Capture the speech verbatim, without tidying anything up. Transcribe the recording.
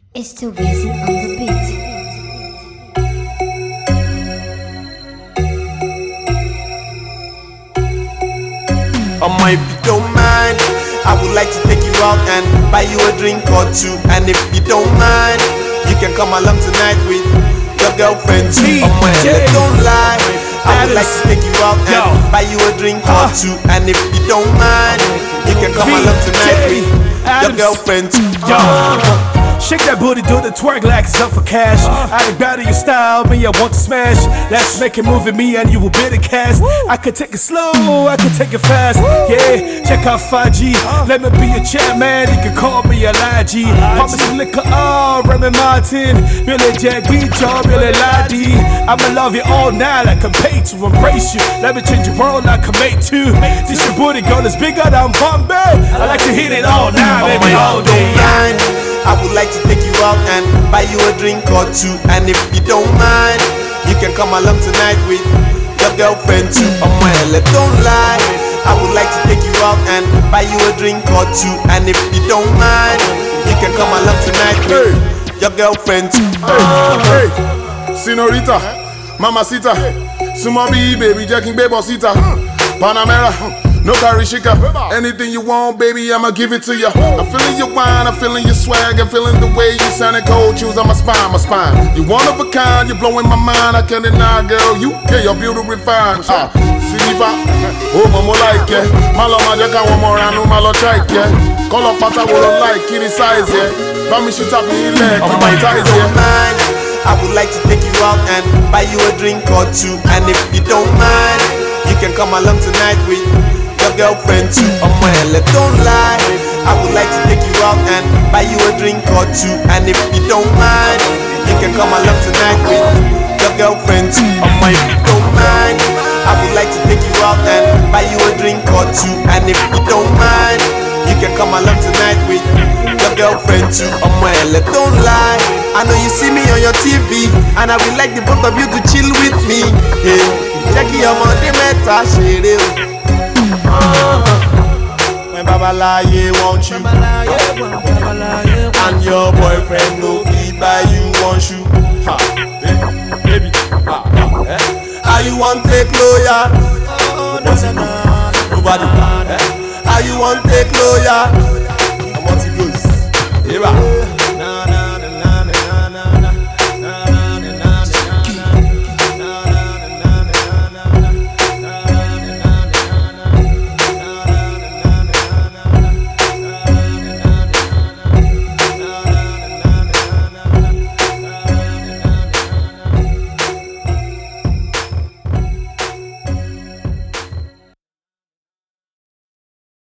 It's too easy on the beat. Mama, if you don't mind, I would like to take you out and buy you a drink or two. And if you don't mind, you can come along tonight with your girlfriend too. Mama, don't lie, I would like to take you out and Yo. buy you a drink or two. And if you don't mind, you can come v along tonight with your girlfriend too. Yo. Shake that booty, do the twerk like it's up for cash. I can battle your style, me I want to smash. Let's make it move with me and you will be the cast. I could take it slow, I could take it fast. Yeah, check out five G. Let me be your chat man, you can call me a G. Pop me some liquor, oh, Remy Martin. Billy Jack, beat y'all, Billy Ladi. I'ma love you all night, I can pay to embrace you. Let me change your world like a mate too. This your booty girl is bigger than Bombay. I like to hit it all night, baby, all day. I would like to take you out and buy you a drink or two. And if you don't mind, you can come along tonight with your girlfriend too. Oh my, don't lie, I would like to take you out and buy you a drink or two. And if you don't mind, you can come along tonight with your girlfriend too. Hey, hey, senorita, mamacita, sumabi, baby, jacking babosita, Panamera. No Karishika, anything you want, baby, I'ma give it to you. I'm feeling your wine, I'm feeling your swag, I'm feeling the way you sound cold shoes on my spine, my spine. You one of a kind, you're blowing my mind, I can't deny, girl. You, yeah, your beauty refined. Ah, Siva, oh, mama like yeah. Malo majaka one more round, my lo like yeah. Call up pata wolo like kitty size yeah. Bami she tap me in leg, my ties yeah. I would like to take you out and buy you a drink or two. And if you don't mind, you can come along tonight with your girlfriend too. Oh my, don't lie, I would like to take you out and buy you a drink or two. And if you don't mind, you can come along tonight with your girlfriend too. Oh my, if you don't mind, I would like to take you out and buy you a drink or two. And if you don't mind, you can come along tonight with your girlfriend too. Oh my, don't lie, I know you see me on your T V, and I would like the both of you to chill with me. Hey, Jackie, I'm on the meta, shady. When Babalaye want you, and your boyfriend no feed by you want you. Ha, baby, ha, eh? How you want take lawyer? Nobody. Eh? How you want take lawyer?